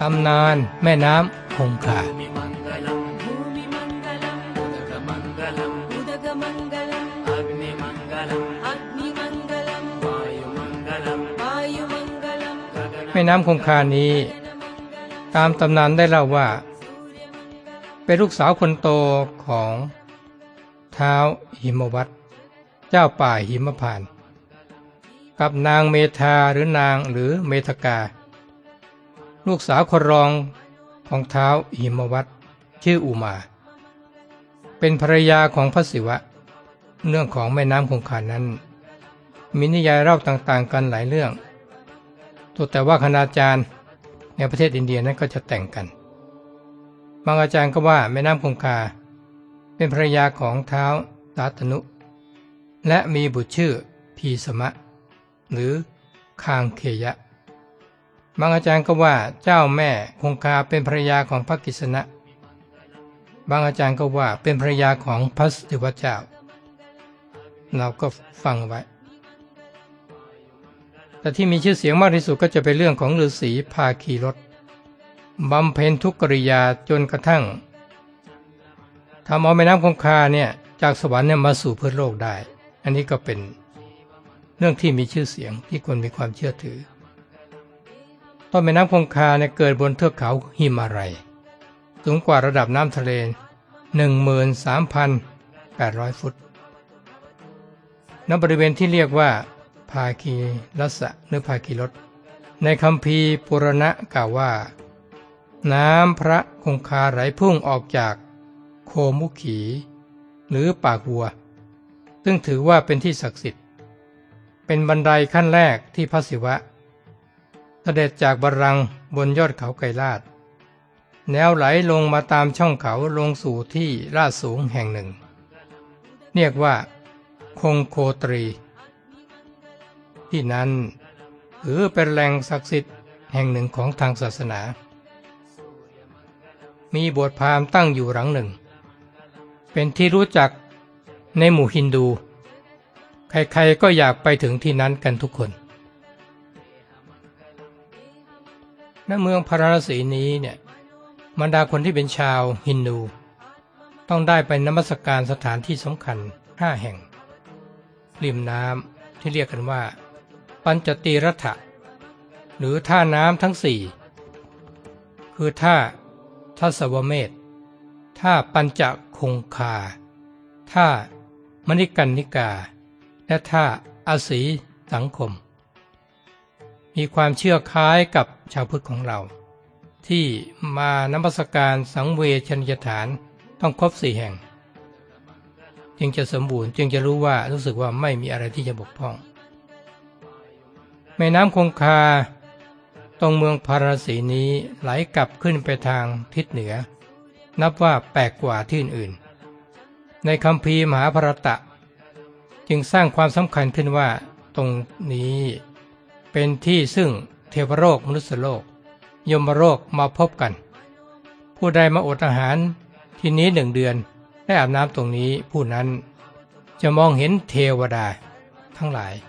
ตำนานแม่น้ำคงคาแม่น้ำคงคานี้ตามตำนานได้เล่าว่าเป็นลูกสาวคนโตของท้าวหิมวัตรเจ้าป่าหิมพานต์กับนางเมธาหรือนางหรือเมธกาลูกสาวคนรองของท้าวหิมวัตรชื่ออุมาเป็นภรรยาของพระศิวะเรื่องของแม่น้ำคงคานั้นมีนิยายเล่าต่างๆกันหลายเรื่องแต่ว่าคณาจารย์ในประเทศอินเดียนั้นก็จะแต่งกันบางอาจารย์ก็ว่าแม่น้ำคงคาเป็นภรรยาของท้าวสาตนุและมีบุตรชื่อพีสมะหรือคางเคยะบางอาจารย์ก็ว่าเจ้าแม่คงคาเป็นภรรยาของพระกิษณะบางอาจารย์ก็ว่าเป็นภรรยาของพระศิวะเจ้าเราก็ฟังไว้แต่ที่มีชื่อเสียงมากที่สุดก็จะเป็นเรื่องของฤาษีภาคีรสบำเพ็ญทุกกิริยาจนกระทั่งทำเอาแม่น้ำคงคาเนี่ยจากสวรรค์เนี่ยมาสู่พื้นโลกได้อันนี้ก็เป็นเรื่องที่มีชื่อเสียงที่คนมีความเชื่อถือต้นแม่น้ำคงคาเนี่ยเกิดบนเทือกเขาหิมาลัยสูงกว่าระดับน้ำทะเล 13,800 ฟุตณบริเวณที่เรียกว่าภาคีรัสสะหรือภาคีรสในคัมภีร์ปุรณะกล่าวว่าน้ำพระคงคาไหลพุ่งออกจากโคมุขีหรือปากวัวซึ่งถือว่าเป็นที่ศักดิ์สิทธิ์เป็นบันไดขั้นแรกที่พระศิวะเสด็จจากบัลลังก์บนยอดเขาไกรลาศแนวไหลลงมาตามช่องเขาลงสู่ที่ลาดสูงแห่งหนึ่งเรียกว่าคงโคตรีที่นั้นถือเป็นแหล่งศักดิ์สิทธิ์แห่งหนึ่งของทางศาสนามีโบสถ์พราหมณ์ตั้งอยู่หลังหนึ่งเป็นที่รู้จักในหมู่ฮินดูใครๆก็อยากไปถึงที่นั้นกันทุกคนณเมืองพาราณสีนี้เนี่ยบรรดาคนที่เป็นชาวฮินดูต้องได้ไปนมัสการสถานที่สำคัญ5 แห่งริมน้ำที่เรียกกันว่าปัญจตีรัฐะหรือท่าน้ำทั้ง4คือท่าทัสวเมธท่าปัญจคงคาท่ามณิกันนิกาและท่าอาศีสังคมมีความเชื่อคล้ายกับชาวพุทธของเราที่มานมัสการสังเวชนียสถานต้องครบ4 แห่งจึงจะสมบูรณ์จึงจะรู้สึกว่าไม่มีอะไรที่จะบกพร่องแม่น้ำคงคาตรงเมืองพาราณสีนี้ไหลกลับขึ้นไปทางทิศเหนือนับว่าแปลกกว่าที่อื่นในคัมภีร์มหาภารตะจึงสร้างความสำคัญขึ้นว่าตรงนี้เป็นที่ซึ่งเทวโลกมนุษยโลกยมโลกมาพบกันผู้ใดมาอดอาหารที่นี้1 เดือนได้อาบน้ำตรงนี้ผู้นั้นจะมองเห็นเทวดาทั้งหลาย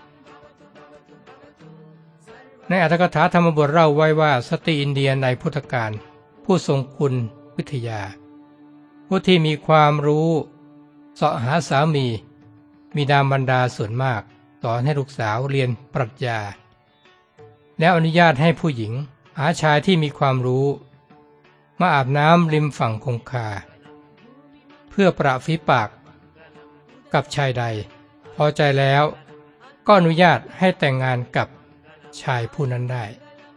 ในอรรถกถาธรรมบทเล่าไว้ว่าสตรีอินเดียในพุทธกาลผู้ทรงคุณวิทยาผู้ที่มีความรู้เสาะหาสามีดามบรรดาส่วนมากสอนให้ลูกสาวเรียนปรัชญาแล้วอนุญาตให้ผู้หญิงหาชายที่มีความรู้มาอาบน้ำริมฝั่งคงคาเพื่อประฝีปากกับชายใดพอใจแล้วก็อนุญาตให้แต่งงานกับชายผู้นั้นได้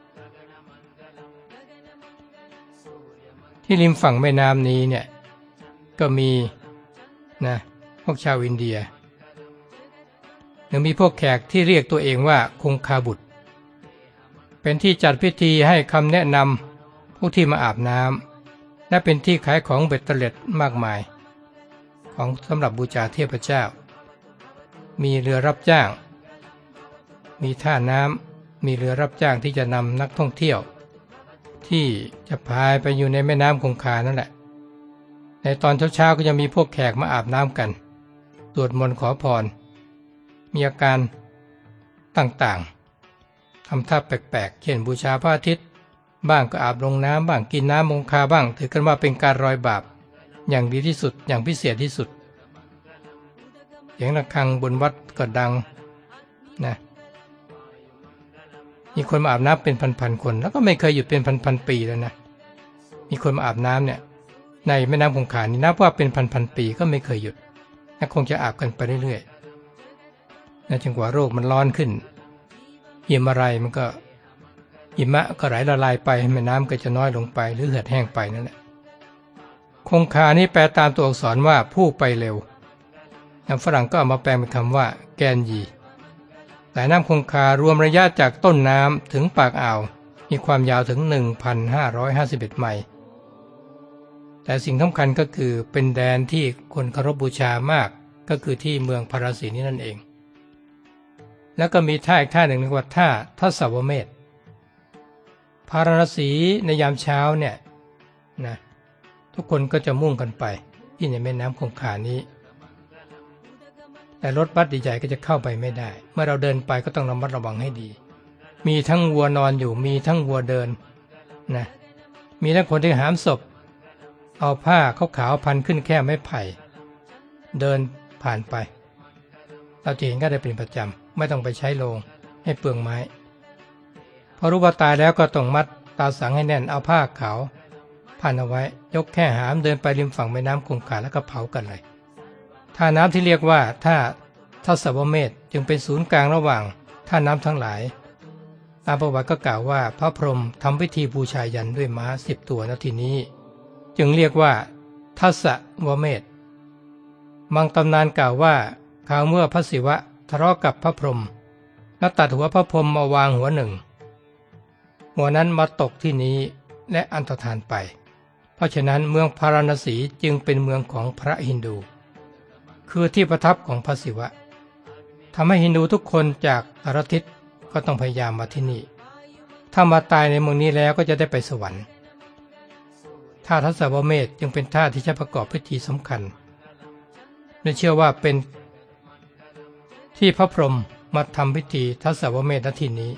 ที่ริมฝั่งแม่น้ำนี้เนี่ยก็มีพวกชาวอินเดียยังมีพวกแขกที่เรียกตัวเองว่าคงคาบุตรเป็นที่จัดพิธีให้คำแนะนำผู้ที่มาอาบน้ำและเป็นที่ขายของเบ็ดเตล็ดมากมายของสำหรับบูชาเทพเจ้ามีเรือรับจ้างมีท่าน้ำมีเรือรับจ้างที่จะนำนักท่องเที่ยวที่จะพายไปอยู่ในแม่น้ำคงคานั่นแหละในตอนเช้าๆก็จะมีพวกแขกมาอาบน้ำกันสวดมนต์ขอพรมีอาการต่างๆทำท่าแปลกๆเช่นบูชาพระอาทิตย์บ้างก็อาบลงน้ำบ้างกินน้ำคงคาบ้างถือกันว่าเป็นการรอยบาปอย่างดีที่สุดอย่างพิเศษที่สุดเสียงระฆังบนวัดก็ดังนะมีคนมาอาบน้ำเป็นพันๆคนแล้วก็ไม่เคยหยุดเป็นพันๆปีแล้วนะมีคนมาอาบน้ำเนี่ยในแม่น้ำคงคานี่นับว่าเป็นพันๆปีก็ไม่เคยหยุดและคงจะอาบกันไปเรื่อยๆนะจนกว่าโลกมันร้อนขึ้นหิมอะไรมันก็หิมะก็ไหลละลายไปแม่น้ำก็จะน้อยลงไปหรือเหือดแห้งไปนั่นแหละคงคานี้แปลตามตัวอักษรว่าผู้ไปเร็วฝรั่งก็เอามาแปลเป็นคำว่าแกนยีสายน้ำคงคารวมระยะจากต้นน้ำถึงปากอ่าวมีความยาวถึง 1,551 ไมล์แต่สิ่งสำคัญก็คือเป็นแดนที่คนเคารพบูชามากก็คือที่เมืองพาราสีนี้นั่นเองแล้วก็มีท่าอีกท่าหนึ่งเรียกว่าท่าทัศวเมธพาราสีในยามเช้าเนี่ยนะทุกคนก็จะมุ่งกันไปที่ในแม่น้ำคงคานี้แต่รถบัสใหญ่ๆก็จะเข้าไปไม่ได้เมื่อเราเดินไปก็ต้องระมัดระวังให้ดีมีทั้งวัวนอนอยู่มีทั้งวัวเดินนะมีทั้งคนที่หามศพเอาผ้าขาวๆพันขึ้นแค่ไม้ไผ่เดินผ่านไปเราจะเห็นก็ได้เป็นประจำไม่ต้องไปใช้โลงให้เปลืองไม้พอรู้ว่าตายแล้วก็ต้องมัดตาสังให้แน่นเอาผ้าขาวพันเอาไว้ยกแค่หามเดินไปริมฝั่งแม่น้ำคงคาแล้วก็เผากันเลยท่าน้ำที่เรียกว่าท่าทัศวเมธจึงเป็นศูนย์กลางระหว่างท่าน้ำทั้งหลายตามประวัติก็กล่าวว่าพระพรหมทำพิธีบูชายันด้วยม้า10 ตัวณที่นี้จึงเรียกว่าทัศวเมธบางตำนานกล่าวว่าคราวเมื่อพระศิวะทะเลาะกับพระพรหมและตัดหัวพระพรหมมาวางหัวหนึ่งหัวนั้นมาตกที่นี้และอันตรธานไปเพราะฉะนั้นเมืองพาราณสีจึงเป็นเมืองของพระฮินดูคือที่ประทับของพระศิวะทำให้ฮินดูทุกคนจากสารทิศก็ต้องพยายามมาที่นี่ถ้ามาตายในเมืองนี้แล้วก็จะได้ไปสวรรค์ท่าทัศวเมธจึงเป็นท่าที่ใช้ประกอบพิธีสำคัญและเชื่อว่าเป็นที่พระพรหมมาทำพิธีทัศวเมธณที่นี้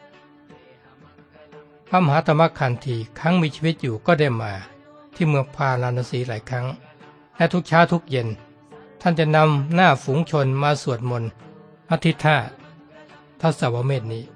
พระมหาธรรมคันธีครั้งมีชีวิตอยู่ก็ได้มาที่เมืองพาราณสีหลายครั้งและทุกเช้าทุกเย็นท่านจะนำหน้าฝูงชนมาสวดมนต์อธิษฐานทัศวเมธนี้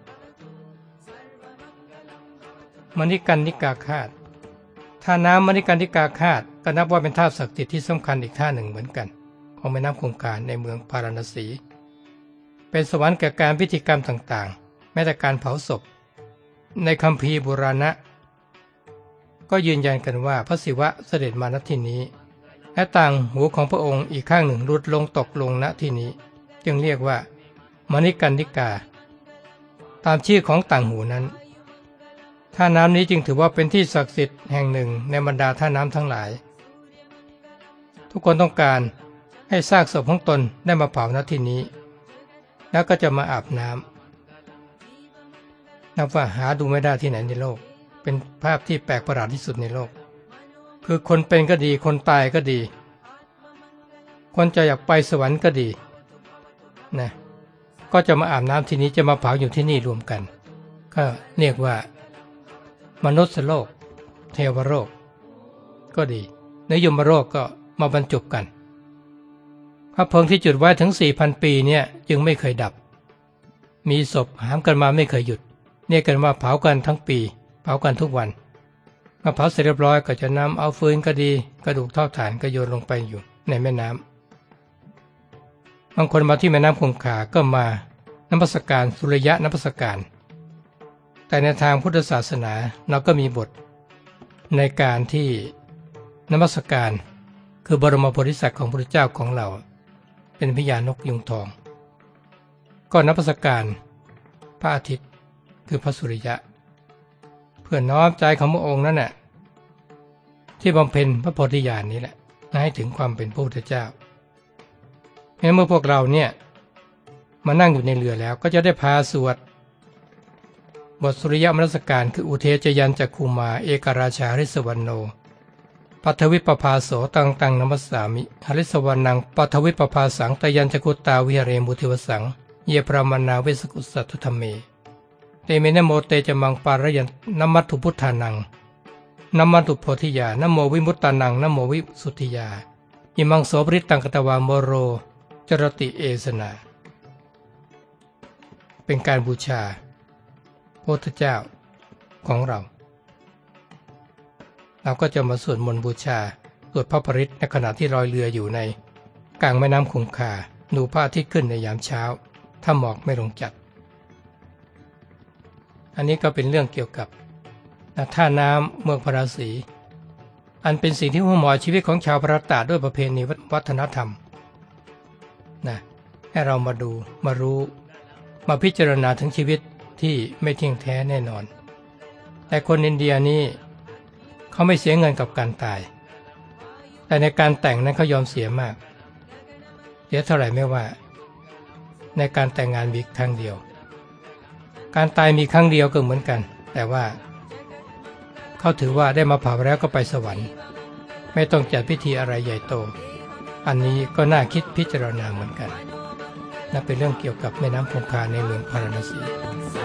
มณิกันนิกาคาตท่าน้ำมณิกันนิกาคาตก็นับว่าเป็นท่าศักดิ์สิทธิ์ที่สำคัญอีกท่าหนึ่งเหมือนกันของแม่น้ำคงคาในเมืองพาราณสีเป็นสวรรค์แก่การพิธีกรรมต่างๆแม้แต่การเผาศพในคัมภีร์โบราณก็ยืนยันกันว่าพระศิวะเสด็จมาณที่นี้และต่างหูของพระองค์อีกข้างหนึ่งหลุดลงตกลงณที่นี้จึงเรียกว่ามณิกันนิกาตามชื่อของต่างหูนั้นท่าน้ำนี้จึงถือว่าเป็นที่ศักดิ์สิทธิ์แห่งหนึ่งในบรรดาท่าน้ำทั้งหลายทุกคนต้องการให้ซากศพของตนได้มาเผาณที่นี้แล้วก็จะมาอาบน้ำนับว่าหาดูไม่ได้ที่ไหนในโลกเป็นภาพที่แปลกประหลาดที่สุดในโลกคือคนเป็นก็ดีคนตายก็ดีคนจะอยากไปสวรรค์ก็ดีนะก็จะมาอาบน้ำที่นี้จะมาเผาอยู่ที่นี่รวมกันก็เรียกว่ามนุษย์โลกเทวโลกก็ดีในยมโลกก็มาบรรจบกันพระเพลิงที่จุดไว้ถึง 4,000 ปีเนี่ยจึงไม่เคยดับมีศพหามกันมาไม่เคยหยุดเรียกกันว่าเผากันทั้งปีเผากันทุกวันเมื่อเผาเสร็จเรียบร้อยก็จะนำเอาฟืนก็ดีกระดูกเท่าฐานก็โยนลงไปอยู่ในแม่น้ำบางคนมาที่แม่น้ำคงคาก็มานมัสการสุริยะนมัสการแต่ในทางพุทธศาสนาเราก็มีบทในการที่นมัสการคือบรมโพธิสัตว์ของพระพุทธเจ้าของเราเป็นพญานกยุงทองก็นมัสการพระอาทิตย์คือพระสุริยะเพื่อน้อมใจของพระองค์นั่นแหละที่บำเพ็ญพระโพธิญาณนี้แหละให้ถึงความเป็นพระพุทธเจ้าเมื่อพวกเราเนี่ยมานั่งอยู่ในเรือแล้วก็จะได้พาสวดบทสุริยมนสการคืออุเทจยันจักขุมาเอกราชาริสวรรณโนปัทวิปภาโสตังนัมสสามิหริสวรรณังปัทวิปภาสังตยัญจกุตตาวิหเรมุทิวสังเยพรามนาเวสกุสัตถุธรรมเมเมนะโมเตจะมังปารยันนัมมัตถุพุทธานังนัมมัตถุโพธิยานะโมวิมุตตานังนะโมวิสุทธิยาอิมังโสปริตตังกตวาโมโรจรติเอสนาเป็นการบูชาพระพุทธเจ้าของเราก็จะมาสวดมนต์บูชาสวดพระปริตรในขณะที่ลอยเรืออยู่ในกลางแม่น้ำคงคาดูพระอาทิตย์ขึ้นในยามเช้าถ้าหมอกไม่ลงจัดอันนี้ก็เป็นเรื่องเกี่ยวกับท่าน้ำเมืองพาราสีอันเป็นสิ่งที่หุ้มห่อชีวิตของชาวพระตาด้วยประเพณีวัฒนธรรมให้เรามาดูมารู้มาพิจารณาถึงชีวิตที่ไม่เที่ยงแท้แน่นอนแต่คนอินเดียนี่เขาไม่เสียเงินกับการตายแต่ในการแต่งนั้นเขายอมเสียมากเสียเท่าไหร่ไม่ว่าในการแต่งงานมีครั้งเดียวการตายมีครั้งเดียวก็เหมือนกันแต่ว่าเขาถือว่าได้มาเผาแล้วก็ไปสวรรค์ไม่ต้องจัดพิธีอะไรใหญ่โตอันนี้ก็น่าคิดพิจารณาเหมือนกันนั่นเป็นเรื่องเกี่ยวกับแม่น้ำคงคาในเมืองพาราณสี